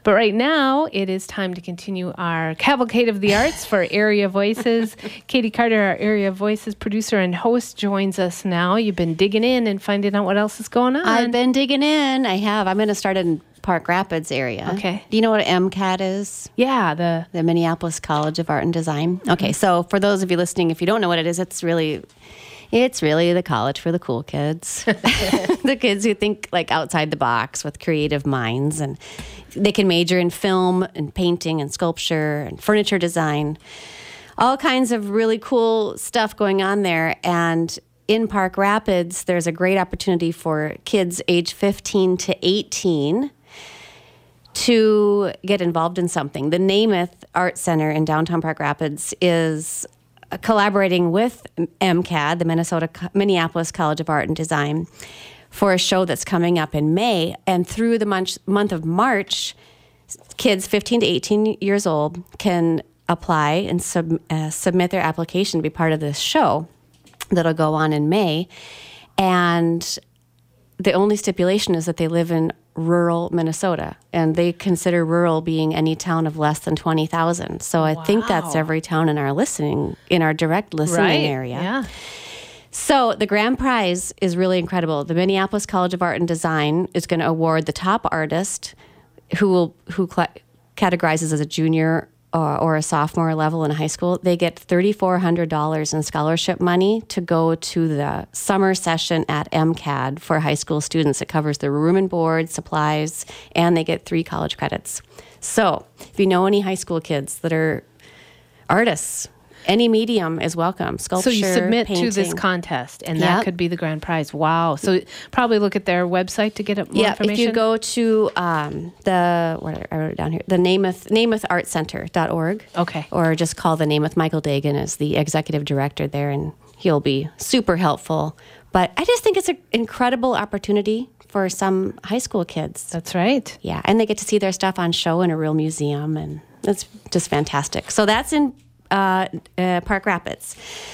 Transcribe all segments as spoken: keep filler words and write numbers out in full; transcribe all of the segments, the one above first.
But right now, it is time to continue our Cavalcade of the Arts for Area Voices. Katie Carter, our Area Voices producer and host, joins us now. You've been digging in and finding out what else is going on. I've been digging in. I have. I'm going to start in Park Rapids area. Okay. Do you know what MCAD is? Yeah, the The Minneapolis College of Art and Design. Mm-hmm. Okay, so for those of you listening, if you don't know what it is, it's really... It's really the college for the cool kids, the kids who think like outside the box with creative minds, and they can major in film and painting and sculpture and furniture design, all kinds of really cool stuff going on there. And in Park Rapids, there's a great opportunity for kids age fifteen to eighteen to get involved in something. The Namath Art Center in downtown Park Rapids is collaborating with MCAD, the Minnesota Minneapolis College of Art and Design, for a show that's coming up in May. And through the month, month of March, kids fifteen to eighteen years old can apply and sub, uh, submit their application to be part of this show that'll go on in May. And the only stipulation is that they live in rural Minnesota, and they consider rural being any town of less than twenty thousand. So I wow. think that's every town in our listening, in our direct listening right. area. Yeah. So the grand prize is really incredible. The Minneapolis College of Art and Design is going to award the top artist who will who cl- categorizes as a junior or, or a sophomore level in high school. They get three thousand four hundred dollars in scholarship money to go to the summer session at MCAD for high school students. It covers the room and board, supplies, and they get three college credits. So if you know any high school kids that are artists, any medium is welcome. Sculpture, So you submit painting. to this contest, and that Yep. could be the grand prize. Wow. So probably look at their website to get more Yeah, information. if you go to um, the, what I wrote it down here, the Namath, namath art center dot org. Okay. Or just call the Namath. Michael Dagan is the executive director there, and he'll be super helpful. But I just think it's an incredible opportunity for some high school kids. That's right. Yeah, and they get to see their stuff on show in a real museum, and it's just fantastic. So that's in uh, uh, Park Rapids.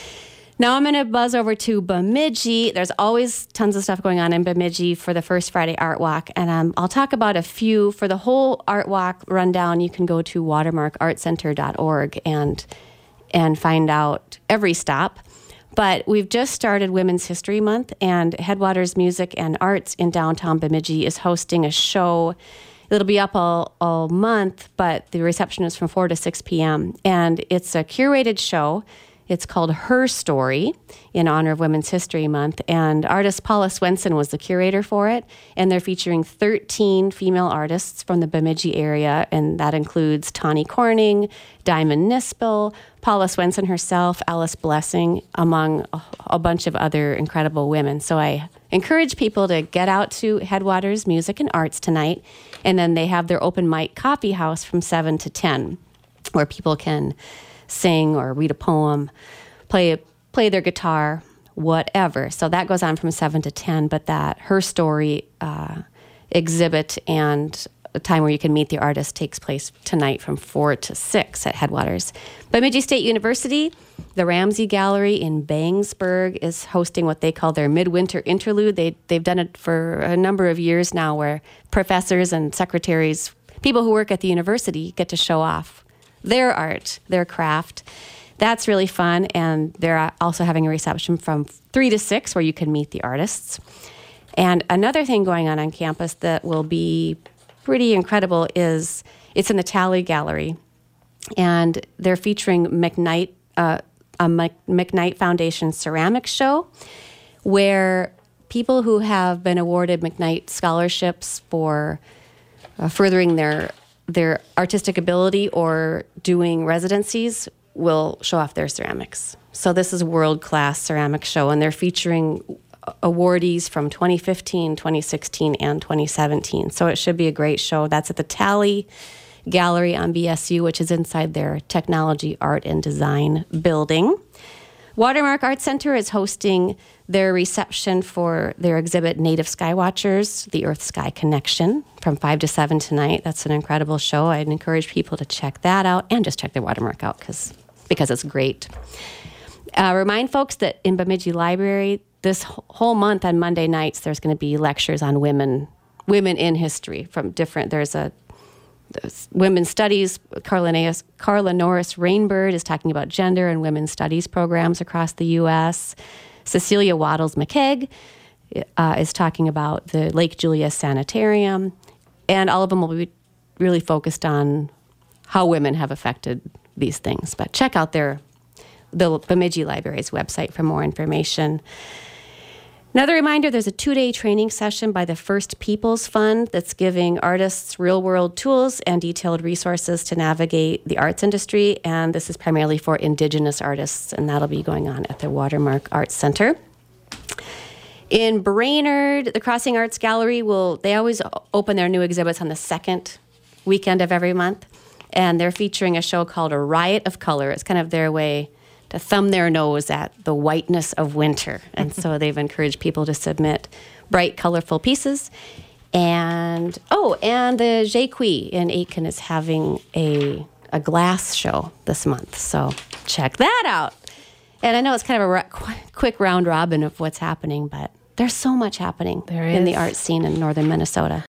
Now I'm going to buzz over to Bemidji. There's always tons of stuff going on in Bemidji for the First Friday Art Walk, and um, I'll talk about a few. For the whole Art Walk rundown, you can go to watermark art center dot org and and find out every stop. But we've just started Women's History Month, and Headwaters Music and Arts in downtown Bemidji is hosting a show. It'll be up all, all month, but the reception is from four to six p.m. And it's a curated show. It's called Her Story in honor of Women's History Month. And artist Paula Swenson was the curator for it. And they're featuring thirteen female artists from the Bemidji area. And that includes Tawny Corning, Diamond Nispel, Paula Swenson herself, Alice Blessing, among a, a bunch of other incredible women. So I encourage people to get out to Headwaters Music and Arts tonight. And then they have their open mic coffee house from seven to ten, where people can sing or read a poem, play play their guitar, whatever. So that goes on from seven to ten, but that Her Story uh, exhibit and a time where you can meet the artist takes place tonight from four to six at Headwaters. Bemidji State University, the Ramsey Gallery in Bangsburg is hosting what they call their Midwinter Interlude. They, they've done it for a number of years now, where professors and secretaries, people who work at the university, get to show off their art, their craft. That's really fun, and they're also having a reception from three to six where you can meet the artists. And another thing going on on campus that will be pretty incredible is it's in the Talley Gallery, and they're featuring McKnight, uh, a McKnight Foundation ceramics show, where people who have been awarded McKnight scholarships for uh, furthering their their artistic ability or doing residencies will show off their ceramics. So this is a world-class ceramics show, and they're featuring awardees from twenty fifteen, twenty sixteen, and twenty seventeen. So it should be a great show. That's at the Talley Gallery on B S U, which is inside their Technology, Art, and Design building. Watermark Art Center is hosting their reception for their exhibit Native Skywatchers, The Earth-Sky Connection, from five to seven tonight. That's an incredible show. I'd encourage people to check that out and just check their Watermark out because because it's great. Uh, remind folks that in Bemidji Library, this whole month on Monday nights, there's going to be lectures on women women in history from different, there's a women's studies. Carla, Norris, Carla Norris Rainbird is talking about gender and women's studies programs across the U S Cecilia Waddles McKeag uh, is talking about the Lake Julia Sanitarium. And all of them will be really focused on how women have affected these things. But check out their the Bemidji Library's website for more information. Another reminder, there's a two-day training session by the First Peoples Fund that's giving artists real-world tools and detailed resources to navigate the arts industry, and this is primarily for Indigenous artists, and that'll be going on at the Watermark Arts Center. In Brainerd, the Crossing Arts Gallery will, they always open their new exhibits on the second weekend of every month, and they're featuring a show called A Riot of Color. It's kind of their way to thumb their nose at the whiteness of winter. And so they've encouraged people to submit bright, colorful pieces. And, oh, and the Jacqui in Aitkin is having a, a glass show this month. So check that out. And I know it's kind of a ra- qu- quick round robin of what's happening, but there's so much happening There in is. the art scene in northern Minnesota.